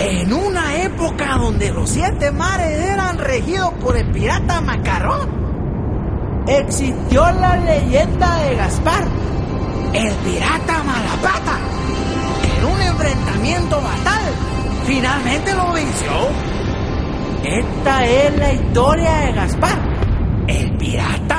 En una época donde los 7 mares eran regidos por el pirata Macarrón, existió la leyenda de Gaspar, el pirata Malapata, que en un enfrentamiento fatal finalmente lo venció. Esta es la historia de Gaspar, el pirata